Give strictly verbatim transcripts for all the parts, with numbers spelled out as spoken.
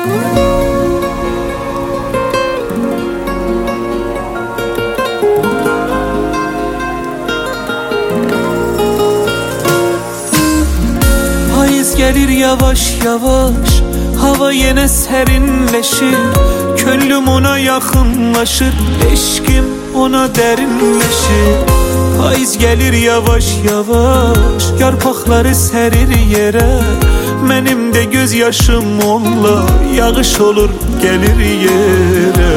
Payız gelir yavaş yavaş, hava yine serinleşir. Könlüm ona yakınlaşır, eşkim ona derinleşir. Payız gelir yavaş yavaş, yarpaqları sərir yerə. Mənim də göz yaşım onunla yağış olur gelir yerə.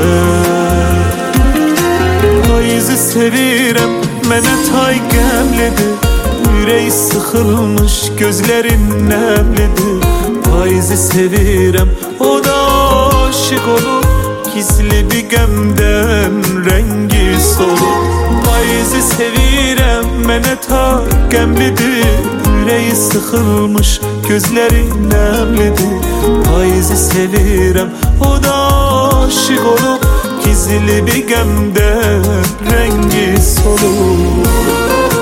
Payızı sevirəm, mənə tay qəmlidir. Ürək sıxılmış, gözlərin nəmlidir. Payızı sevirəm, o da aşık olur. Gizli bir qəmdən rəngi solur. Payızı sevirəm, mənə ta qəmlidir. Ürəyi sıxılmış, gözləri nəmlidir. Payızı sevirəm, o da aşık olub. Gizli bir qəmdən rəngi solur.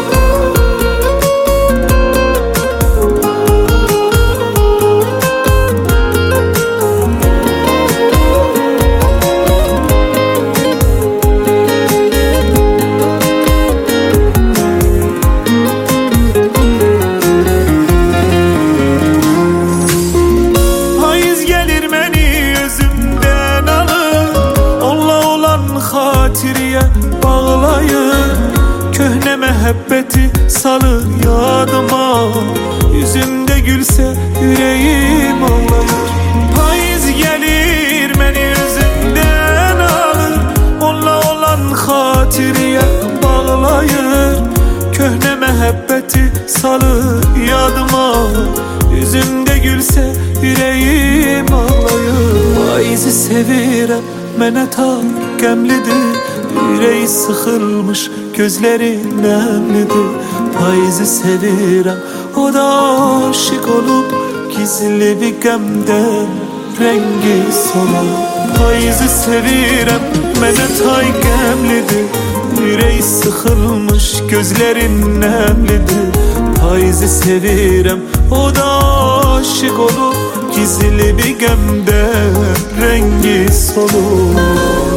Xatiriyə bağlayır, köhnə məhəbbəti salır yadıma. Yüzümdə gülsə ürəyim ağlayır. Payız gəlir məni özündən alır. Onunla olan xatiriyə bağlayır, köhnə məhəbbəti salır yadıma. Yüzümdə gülsə ürəyim ağlayır. Payızı sevirəm, mənə ta qəmlidir. Ürəyi sıxılmış, gözləri nəmlidir. Payızı sevirəm, o da aşık olub. Gizli bir qəmdən rəngi solur. Payızı sevirəm, mənə tay qəmlidir. Ürəyi sıxılmış, gözləri nəmlidir. Payızı sevirəm, o da aşık olub. Gizli bir qəmdən rəngi solur.